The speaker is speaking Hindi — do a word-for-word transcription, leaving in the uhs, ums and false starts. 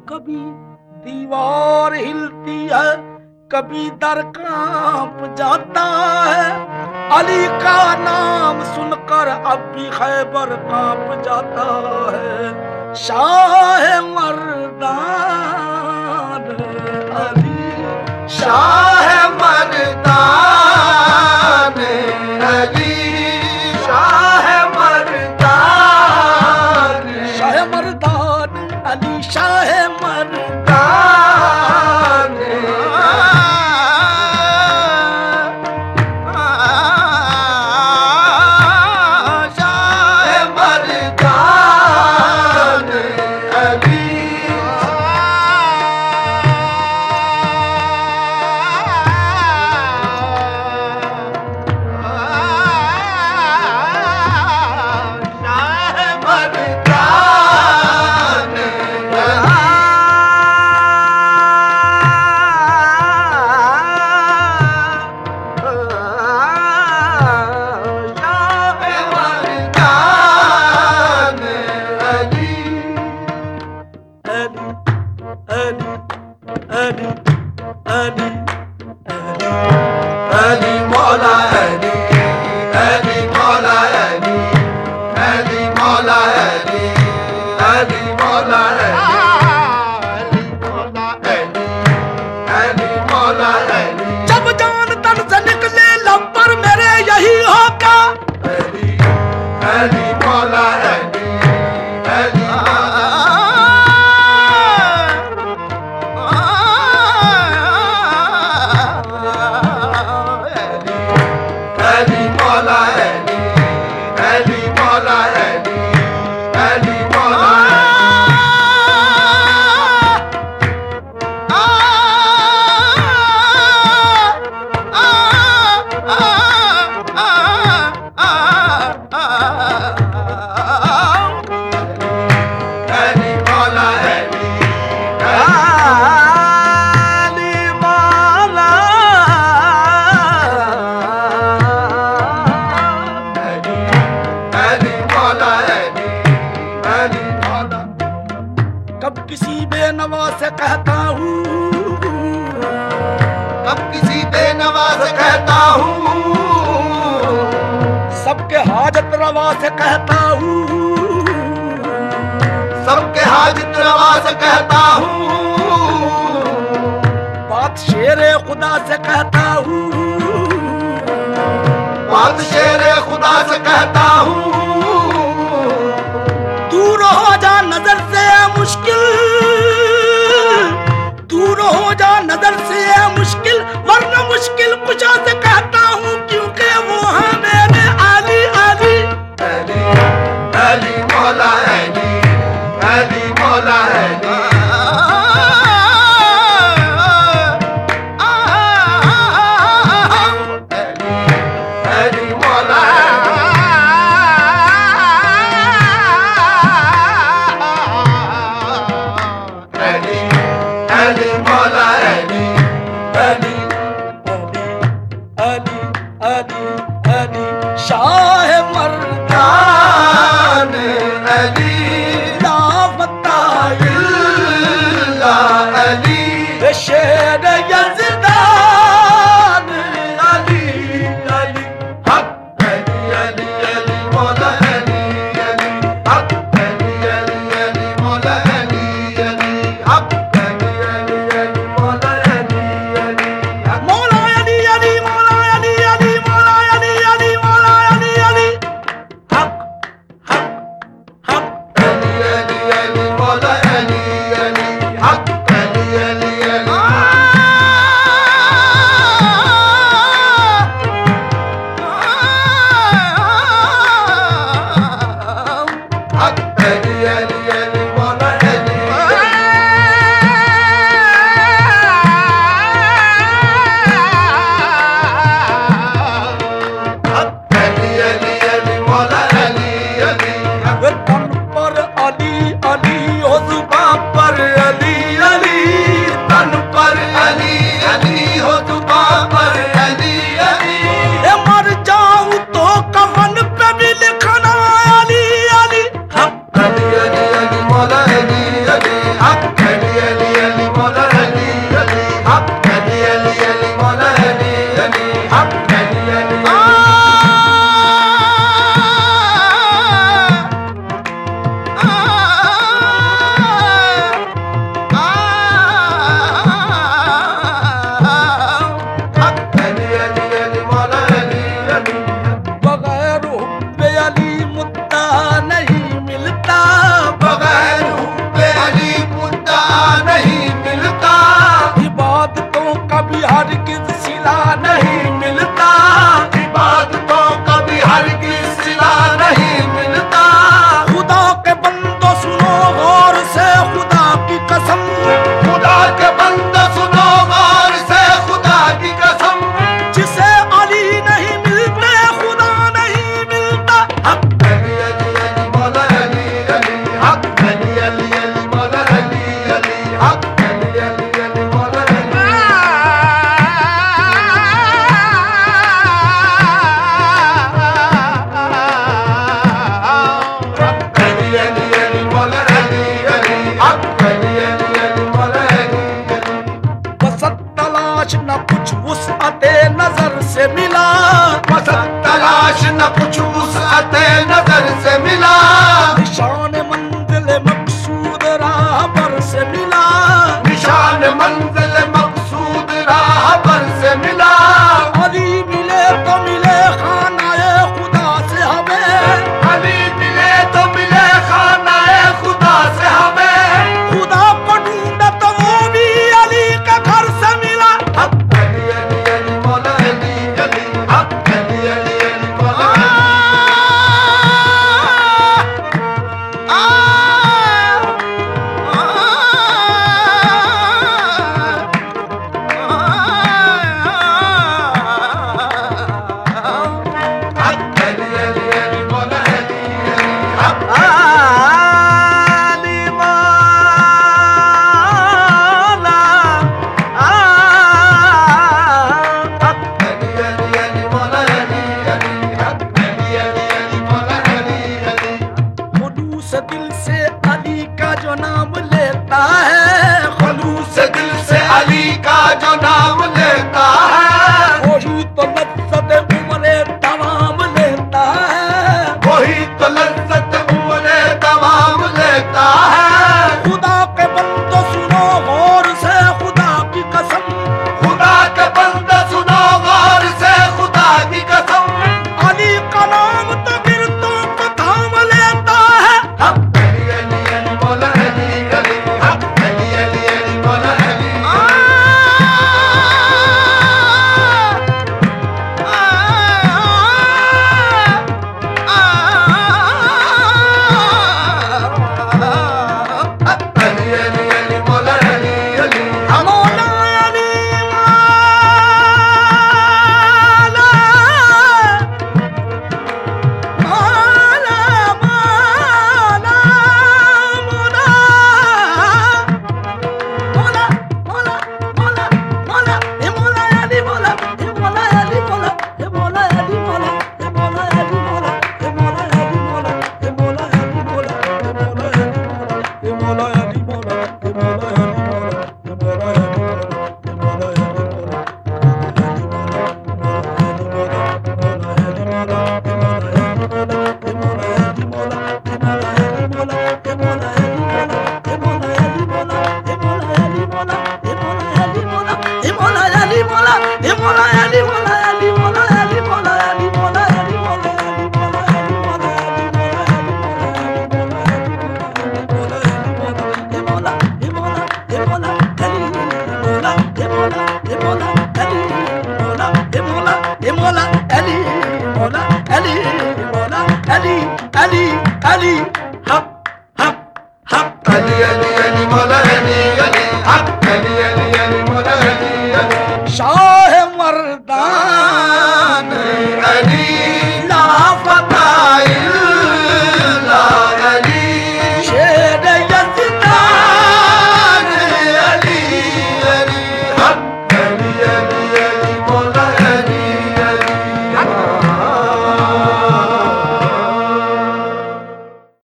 कभी दीवार हिलती है, कभी दर कांप जाता है। अली का नाम सुनकर अब भी खैबर कांप जाता है। शाह मर्दान अली, शाह मर्दान अली, शाह मर्दान, शाह मर्दान अली, शाह मर्दान। जब जान तन से निकले लब पर मेरे यही होगा। अली अली मौला अली अली अली मौला अली अली मौला अली अली मौला कब किसी बेनवा से कहता हूँ, अब किसी बेनवा से कहता हूँ, सबके हाजत रवा से कहता हूँ, सबके हाजत रवा से कहता हूँ, बात शेरे खुदा से कहता हूँ, बात शेरे खुदा से कहता हूँ, दूर हो जा नजर से मुश्किल, दूर हो जा नजर से मुश्किल, वरना मुश्किल कुशा से कहता हूँ, क्योंकि वो है मेरे अली अली अली अली मौला अली अली मौला अली शाह मर्दान अली ला बताइल अली का जो नाम लेता है, खलूस दिल से अली का जो नाम लेता है, वही तो लज्जत उम्रे तमाम लेता है, वही तो लज्जत उम्रे तमाम लेता है। खुदा के बंदो सुनो गौर से खुदा की कसम, खुदा के बंदे सुनो गौर से खुदा की कसम, अली का नाम तो गिरतों को थाम लेता है। हक अली अली अली मौला अली अली, हक अली अली अली मौला अली। आ, आ, आ, आ, हक अली अली अली मौला अली अली। मौला अली मौला, मौला, मौला, मौला, मौला, मौला, मौला, हे मौला अली मौला, हे मौला अली मौला, हे मौला अली मौला, हे मौला अली मौला, हे मौला अली मौला, हे मौला अली मौला, हे मौला अली मौला, हे मौला अली मौला, हे मौला अली मौला, हे मौला Ali Ali, Ali, hak, hak, hak. Ali Ali Ali मौला अली अली, हक अली